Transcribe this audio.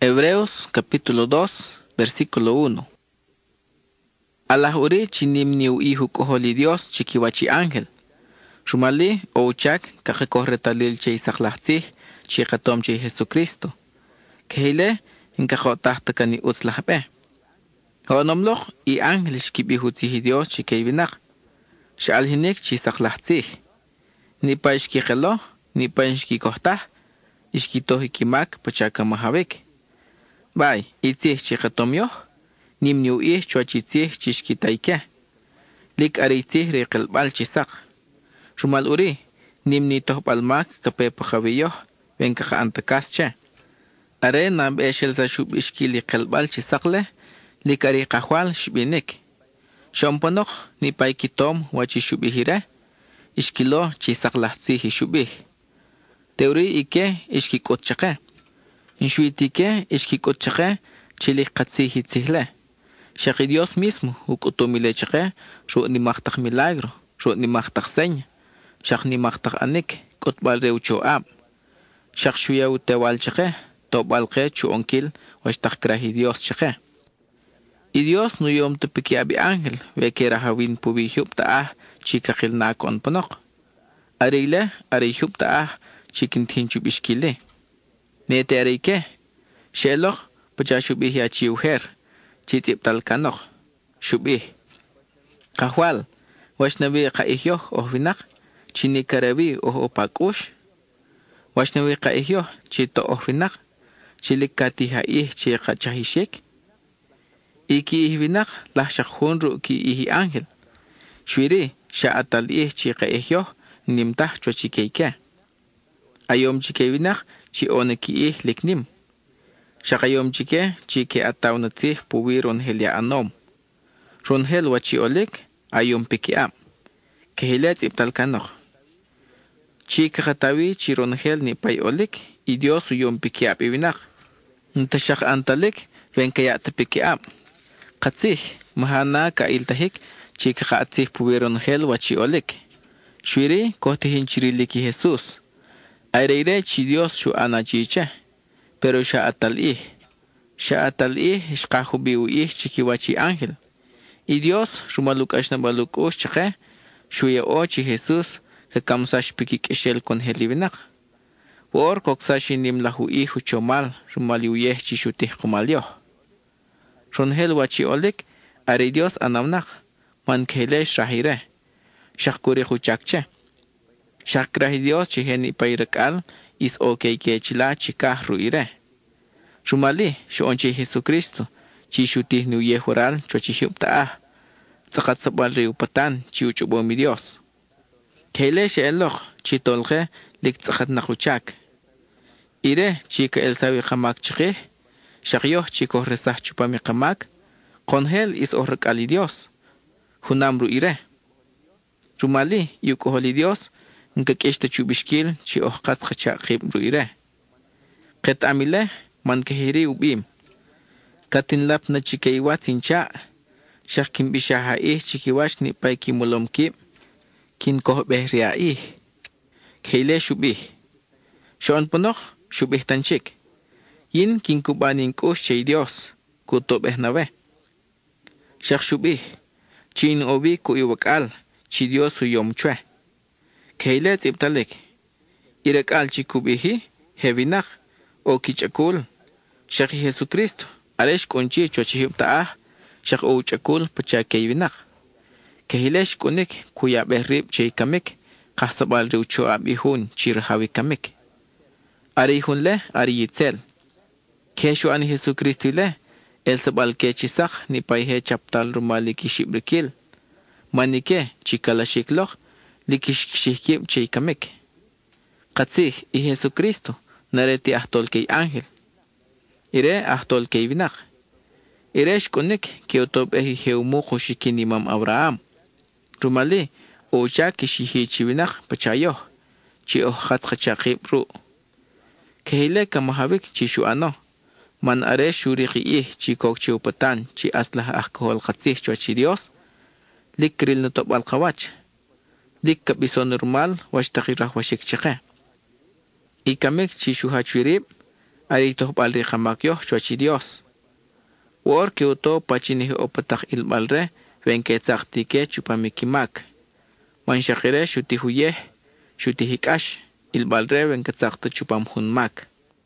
Hebreos capítulo 2, versículo 1. Alahuri chinim niu ihu koholi Dios chikiwachi ángel. Shumali o uchak kajekorretalil che isaklahtzih chikatom che Jesucristo. Kehile inkajotahtakani utzlahbe. Honomloch i ángel shkibihutihi Dios chikeivinak. Shaalhinik chisaklahtzih. Nipa ishkikelo, nipa ishkikohtah, ishkitohikimak pachakamahavik. Bay, itzih chikatomyoh, nimniu chuachitzih chishkitaike. Lik aritzih riqelbal chisak. Shumal uri, nimni tohbalmak kapepajaviyoh, venkaja antakasche. Are nab eshel shub ishkili qelbal chisakle, lik ari kahwal shbinik. Shomponok ni paikitom wachishubihire, ishkilo chisaklahtzih shubih. Teori ike ishkikotchake. Inshuitike ishkikotchake chilikatzihi tzihle. Shaki Dios mismo ukutumilechake ru ni mahtak milagro, ru ni mahtak seña. Shak ni mahtak anik kotbal reucho ab. Shak shuya utewal chake, tobalke chu onkil washtak krahi Dios chake. Y Dios no yom tupiki abi ángel veke rahawin pubi hupta chikakil nakon panok. Arile ari hupta chikintin chubishkile. Nete arike, shelok pacha shubih ya chiuher, chitip talkanok, shubih. Kahwal, washnawi kaihyoh ohvinak, chinikarawi opakush. Washnawi kaihyoh chito ohvinak, chilikatihaih chikachahishik. Iki ihvinak lahshakhunru ki ihi ángel. Shwiri shaatal chikaihyoh nimtah chwachikeike. Ayom chikevinak chi oneki liknim. Shakayom chike chike atawnatih puwi ronhel ya anom. Ronhel wachi olik ayom piki am. Kehilet iptalkanok. Chike katawi chi ronhel ni pay olik y Dios uyom piki ap iwinak. Ntashak antalik venkayat piki am. Katzih mahana ka iltahik chike kaatih puwi ronhel wachi olik. Shwiri kohtihin chiriliki Jesus. Aire chi Dios shu anachiche, pero shaatal shkahubiu chikiwachi ángel. Y Dios shumaluk ashnabaluk chake, shuya chi Jesus, que kamsash pikik eshel con helivinak. Por koksashi nimlahu chomal, shumaliuyeh chishutih kumalyo. Ronhel wachi olik, are Dios anamnak, man kele shahire, shakuri huchakche. Shakrahi Dios chiheni pairakal is okay que chila chikah ruire. Shumali shonche Jesucristo chishutih nu yehural chochihupta sakat sabal riupatan chiuchubo mi Dios. Kele sheeloch chitolge lik sakat nakuchak. Ire chika el sawi kamak chike shakyoh chiko resah chupami kamak konhel is orrakali Dios. Hunamru ire. Shumali yukoholi Dios nkakeshta chubishkil chi ohqas khacha khib ruire. Qet amile man kahiri ubim. Katinlap na chikaiwat sincha. Shak kimbishaha chikiwash ni pay kimulom kib. Kin kohbeh ria Keile shubih. Shon ponok shubih tanchik. Yin kin kubanin kush chay Dios. Kutobeh nawe. Shak shubih. Chin obi ku iwakal. Chi Dios uyom chwe. Keilet iptalik. Irakal chikubihi, hevinak, o kichakul. Shaki Jesucristo, aresh konchi chochihipta shak o chakul pachakeivinak. Kehilesh konik kuya berrib cheikamik, kahsabal riucho abihun chirhavikamik. Arihun le, ariyitzel. Keshu ani Jesucristo le, el sabal kechisak ni paihe chaptal rumaliki shibrikil. Manike chikalashikloch, likishkishikib cheikamik. Katzih y Jesucristo nareti ahtol kei ángel. Ire ahtol kei vinak. Ire shkonik kiotob ehi heumu khoshikin imam Abraham. Rumali oja kishihi chivinak pachayoh. Chi ohkat khachakib ru. Kehile kamahavik chishu ano. Man are shuriki chikok chiupatan chi aslah ahkohol katzih chuachi Dios. Likril notop al kawach. Dik kapiso normal wastakirah washik chike. Ikamik chishu hachwirib, Ari tohbal rikamak yoh chuachi Dios. Wor que uto pachinih opatak ilbalre, ven que tzaktique chupamikimak. Wanshakire shutihuyeh, shutihikash, ilbalre ven que tzakta chupamhunmak.